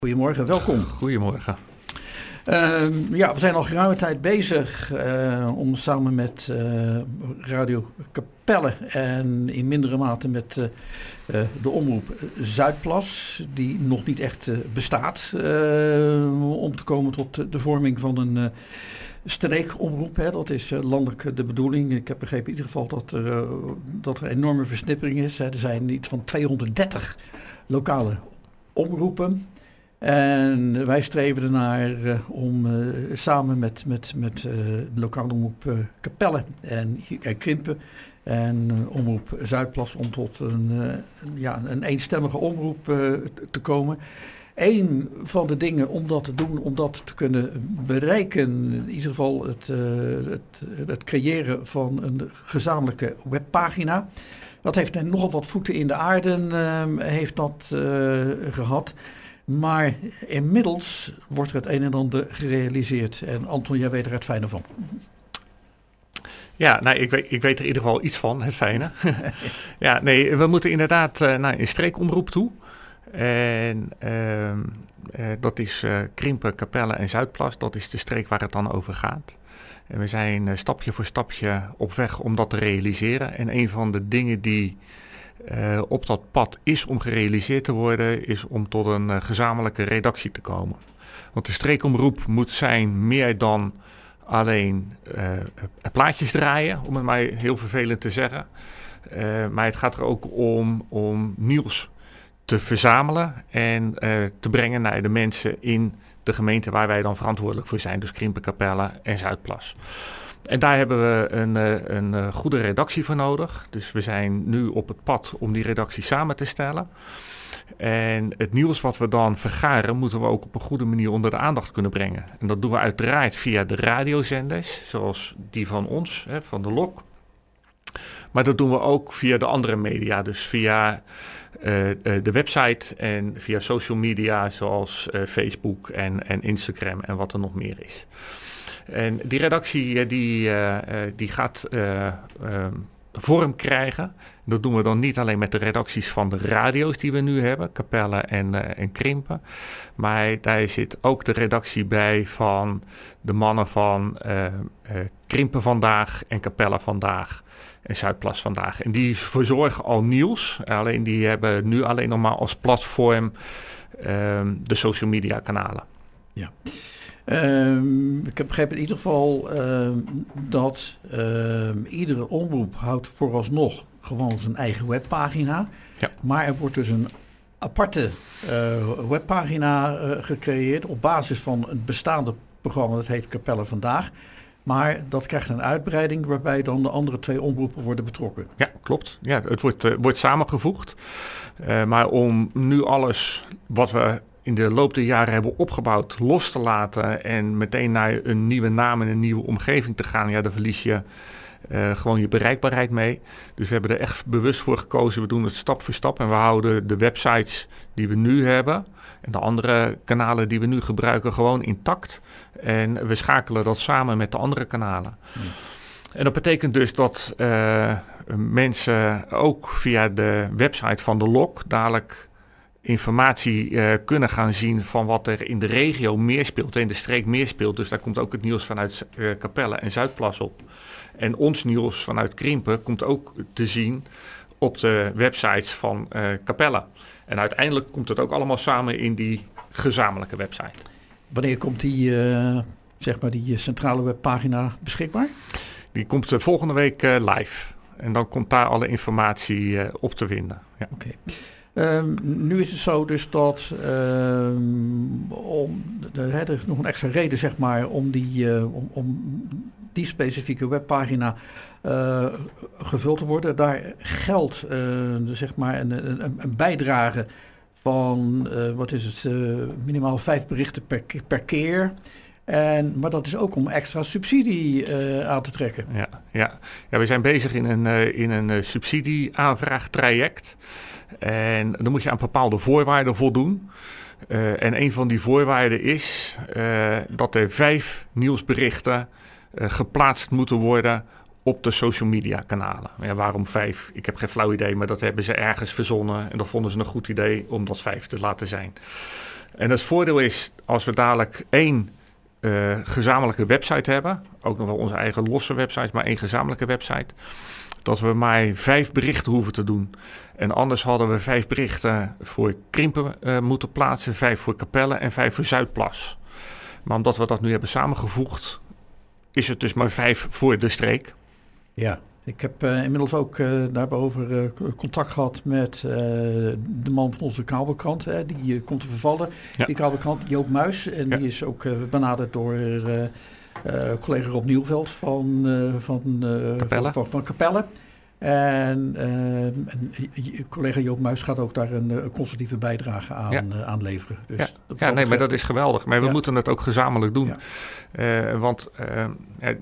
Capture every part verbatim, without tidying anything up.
Goedemorgen, welkom. Goedemorgen. Uh, ja, we zijn al geruime tijd bezig uh, om samen met uh, Radio Capelle en in mindere mate met uh, uh, de omroep Zuidplas, die nog niet echt uh, bestaat, uh, om te komen tot de vorming van een uh, streekomroep. Hè. Dat is uh, landelijk de bedoeling. Ik heb begrepen in ieder geval dat er, uh, dat er enorme versnippering is. Hè. Er zijn iets van tweehonderddertig lokale omroepen. En wij streven ernaar uh, om uh, samen met, met, met uh, de lokale omroep uh, Capelle en, en Krimpen en uh, omroep Zuidplas om tot een, uh, ja, een eenstemmige omroep uh, te komen. Een van de dingen om dat te doen, om dat te kunnen bereiken, in ieder geval het, uh, het, het creëren van een gezamenlijke webpagina. Dat heeft nogal wat voeten in de aarde, uh, heeft dat uh, gehad. Maar inmiddels wordt er het een en ander gerealiseerd. En Anton, jij weet er het fijne van. Ja, nou, ik, weet, ik weet er in ieder geval iets van, het fijne. ja, nee, we moeten inderdaad uh, naar een streekomroep toe. En uh, uh, dat is uh, Krimpen, Capelle en Zuidplas. Dat is de streek waar het dan over gaat. En we zijn uh, stapje voor stapje op weg om dat te realiseren. En een van de dingen die Uh, op dat pad is om gerealiseerd te worden, is om tot een uh, gezamenlijke redactie te komen. Want de streekomroep moet zijn meer dan alleen uh, plaatjes draaien, om het maar heel vervelend te zeggen. Uh, maar het gaat er ook om, om nieuws te verzamelen en uh, te brengen naar de mensen in de gemeente waar wij dan verantwoordelijk voor zijn. Dus Krimpen, Capelle en Zuidplas. En daar hebben we een, een, een goede redactie voor nodig. Dus we zijn nu op het pad om die redactie samen te stellen. En het nieuws wat we dan vergaren, moeten we ook op een goede manier onder de aandacht kunnen brengen. En dat doen we uiteraard via de radiozenders, zoals die van ons, hè, van de L O K. Maar dat doen we ook via de andere media, dus via uh, de website en via social media zoals uh, Facebook en, en Instagram en wat er nog meer is. En die redactie die, uh, die gaat uh, uh, vorm krijgen. Dat doen we dan niet alleen met de redacties van de radio's die we nu hebben, Capelle en, uh, en Krimpen. Maar daar zit ook de redactie bij van de mannen van uh, uh, Krimpen vandaag en Capelle vandaag en Zuidplas vandaag. En die verzorgen al nieuws. Alleen die hebben nu alleen nog maar als platform uh, de social media kanalen. Ja. Um, ik heb begrepen in ieder geval um, dat um, iedere omroep houdt vooralsnog gewoon zijn eigen webpagina. Ja. Maar er wordt dus een aparte uh, webpagina uh, gecreëerd op basis van een bestaande programma. Dat heet Capelle Vandaag. Maar dat krijgt een uitbreiding waarbij dan de andere twee omroepen worden betrokken. Ja, klopt. Ja, het wordt, uh, wordt samengevoegd. Uh, maar om nu alles wat we in de loop der jaren hebben opgebouwd los te laten en meteen naar een nieuwe naam en een nieuwe omgeving te gaan, ja, dan verlies je uh, gewoon je bereikbaarheid mee. Dus we hebben er echt bewust voor gekozen. We doen het stap voor stap en we houden de websites die we nu hebben en de andere kanalen die we nu gebruiken gewoon intact. En we schakelen dat samen met de andere kanalen. Hmm. En dat betekent dus dat uh, mensen ook via de website van de L O K dadelijk informatie uh, kunnen gaan zien van wat er in de regio meer speelt, in de streek meer speelt. Dus daar komt ook het nieuws vanuit uh, Capelle en Zuidplas op. En ons nieuws vanuit Krimpen komt ook te zien op de websites van uh, Capelle. En uiteindelijk komt het ook allemaal samen in die gezamenlijke website. Wanneer komt die, uh, zeg maar die centrale webpagina beschikbaar? Die komt uh, volgende week uh, live. En dan komt daar alle informatie uh, op te vinden. Ja. Oké. Okay. Um, nu is het zo dus dat um, om, de, hè, er is nog een extra reden zeg maar om die, uh, om, om die specifieke webpagina uh, gevuld te worden. Daar geldt uh, zeg maar een, een, een bijdrage van uh, wat is het, uh, minimaal vijf berichten per, per keer. En, maar dat is ook om extra subsidie uh, aan te trekken. Ja, ja. ja, we zijn bezig in een, uh, in een uh, subsidieaanvraagtraject. En dan moet je aan bepaalde voorwaarden voldoen. Uh, en een van die voorwaarden is uh, dat er vijf nieuwsberichten uh, geplaatst moeten worden op de social media kanalen. Ja, waarom vijf? Ik heb geen flauw idee, maar dat hebben ze ergens verzonnen. En dat vonden ze een goed idee om dat vijf te laten zijn. En het voordeel is, als we dadelijk één uh, gezamenlijke website hebben, ook nog wel onze eigen losse website, maar één gezamenlijke website, dat we maar vijf berichten hoeven te doen. En anders hadden we vijf berichten voor Krimpen uh, moeten plaatsen, vijf voor Capelle en vijf voor Zuidplas. Maar omdat we dat nu hebben samengevoegd, is het dus maar vijf voor de streek. Ja, ik heb uh, inmiddels ook uh, daarover uh, contact gehad met uh, de man van onze kabelkrant. Hè, die uh, komt te vervallen, ja. Die kabelkrant, Joop Muis. En ja. die is ook uh, benaderd door uh, uh, collega Rob Nieuwveld van, uh, van, uh, Capelle. van, van, van Capelle. En, uh, en collega Joop Muis gaat ook daar een, een constructieve bijdrage aan, ja. uh, aan leveren. Dus ja, dat ja nee, betreft... maar dat is geweldig. Maar we ja. moeten het ook gezamenlijk doen. Ja. Uh, want uh, uh,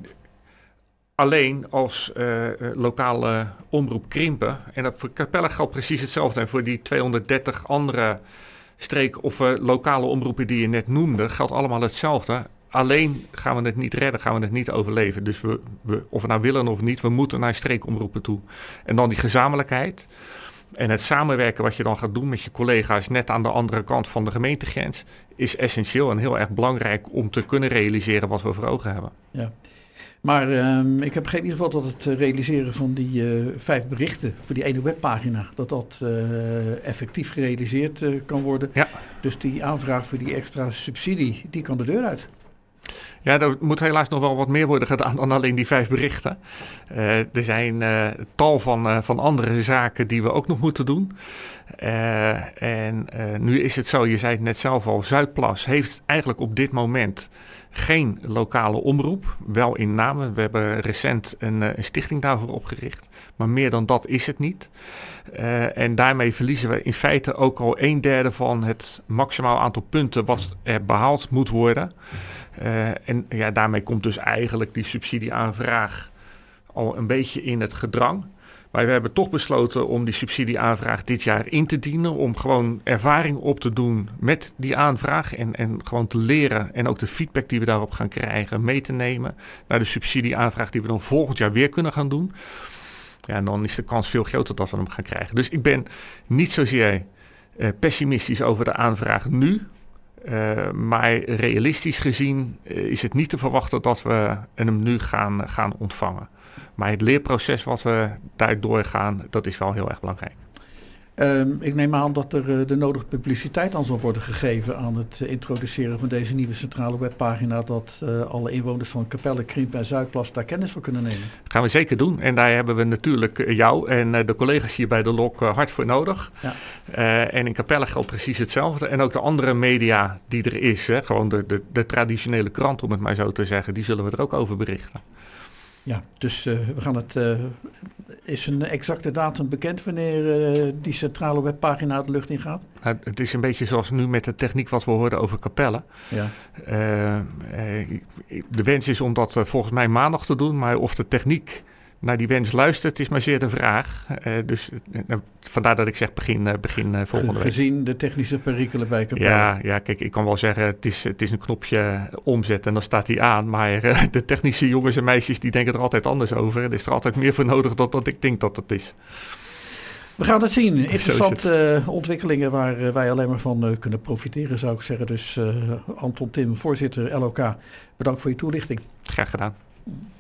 alleen als uh, lokale omroep Krimpen, en dat voor Capelle geldt precies hetzelfde. En voor die tweehonderddertig andere streek- of uh, lokale omroepen die je net noemde, geldt allemaal hetzelfde. Alleen gaan we het niet redden, gaan we het niet overleven. Dus we, we, of we nou willen of niet, we moeten naar streekomroepen toe. En dan die gezamenlijkheid en het samenwerken wat je dan gaat doen met je collega's net aan de andere kant van de gemeentegrens is essentieel en heel erg belangrijk om te kunnen realiseren wat we voor ogen hebben. Ja. Maar um, ik heb geen in ieder geval dat het realiseren van die uh, vijf berichten voor die ene webpagina, dat dat uh, effectief gerealiseerd uh, kan worden. Ja. Dus die aanvraag voor die extra subsidie, die kan de deur uit. Ja, er moet helaas nog wel wat meer worden gedaan dan alleen die vijf berichten. Uh, er zijn uh, tal van, uh, van andere zaken die we ook nog moeten doen. Uh, en uh, nu is het zo, je zei het net zelf al, Zuidplas heeft eigenlijk op dit moment geen lokale omroep. Wel in namen, we hebben recent een, een stichting daarvoor opgericht. Maar meer dan dat is het niet. Uh, en daarmee verliezen we in feite ook al een derde van het maximaal aantal punten wat er behaald moet worden. Uh, en ja, daarmee komt dus eigenlijk die subsidieaanvraag al een beetje in het gedrang. Maar we hebben toch besloten om die subsidieaanvraag dit jaar in te dienen. Om gewoon ervaring op te doen met die aanvraag. En, en gewoon te leren en ook de feedback die we daarop gaan krijgen mee te nemen naar de subsidieaanvraag die we dan volgend jaar weer kunnen gaan doen. Ja, en dan is de kans veel groter dat we hem gaan krijgen. Dus ik ben niet zozeer uh, pessimistisch over de aanvraag nu. Uh, maar realistisch gezien uh, is het niet te verwachten dat we hem nu gaan, gaan ontvangen. Maar het leerproces wat we daardoor gaan, dat is wel heel erg belangrijk. Um, ik neem aan dat er uh, de nodige publiciteit aan zal worden gegeven aan het uh, introduceren van deze nieuwe centrale webpagina, dat uh, alle inwoners van Capelle, Krimpen en Zuidplas daar kennis van kunnen nemen. Dat gaan we zeker doen. En daar hebben we natuurlijk uh, jou en uh, de collega's hier bij de L O K uh, hard voor nodig. Ja. Uh, en in Capelle geldt precies hetzelfde. En ook de andere media die er is, hè, gewoon de, de, de traditionele krant om het maar zo te zeggen, die zullen we er ook over berichten. Ja, dus uh, we gaan het. Uh, is een exacte datum bekend wanneer uh, die centrale webpagina de lucht ingaat? Nou, het is een beetje zoals nu met de techniek wat we hoorden over Capelle. Ja. Uh, uh, de wens is om dat uh, volgens mij maandag te doen, maar of de techniek naar die wens luistert, is maar zeer de vraag. Uh, dus uh, vandaar dat ik zeg begin, uh, begin uh, volgende week. Gezien de technische perikelen bij Capelle. Ja, ja, kijk, ik kan wel zeggen, het is, het is een knopje omzetten en dan staat hij aan. Maar uh, de technische jongens en meisjes die denken er altijd anders over. Er is er altijd meer voor nodig dan dat ik denk dat het is. We gaan het zien. Interessante uh, ontwikkelingen waar uh, wij alleen maar van uh, kunnen profiteren, zou ik zeggen. Dus uh, Anton Tim, voorzitter L O K, bedankt voor je toelichting. Graag gedaan.